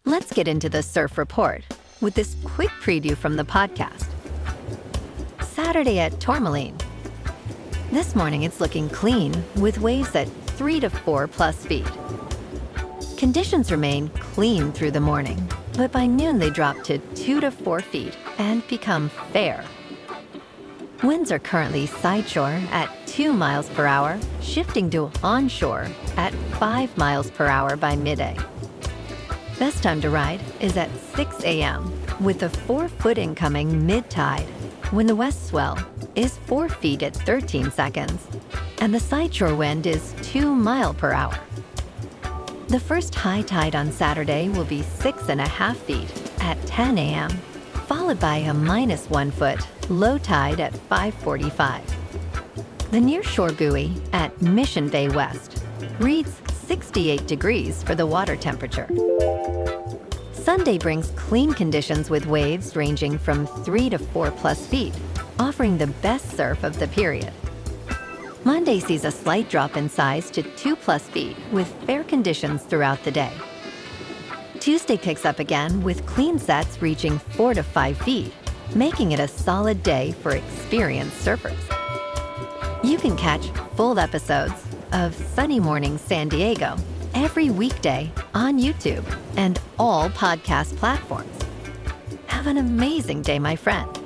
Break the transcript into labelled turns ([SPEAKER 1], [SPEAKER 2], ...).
[SPEAKER 1] Let's get into the surf report with this quick preview from the podcast. Saturday at Tourmaline. This morning it's looking clean with waves at 3 to 4 plus feet. Conditions remain clean through the morning, but by noon they drop to 2 to 4 feet and become fair. Winds are currently sideshore at 2 miles per hour, shifting to onshore at 5 miles per hour by midday. Best time to ride is at 6 a.m. with a 4-foot incoming mid-tide when the west swell is 4 feet at 13 seconds and the sideshore wind is 2 miles per hour. The first high tide on Saturday will be 6.5 feet at 10 a.m., followed by a -1 foot low tide at 5:45. The nearshore buoy at Mission Bay West reads 68 degrees for the water temperature. Sunday brings clean conditions with waves ranging from 3 to 4 plus feet, offering the best surf of the period. Monday sees a slight drop in size to 2 plus feet with fair conditions throughout the day. Tuesday picks up again with clean sets reaching 4 to 5 feet, making it a solid day for experienced surfers. You can catch full episodes of Sunny Morning San Diego every weekday on YouTube and all podcast platforms. Have an amazing day, my friend.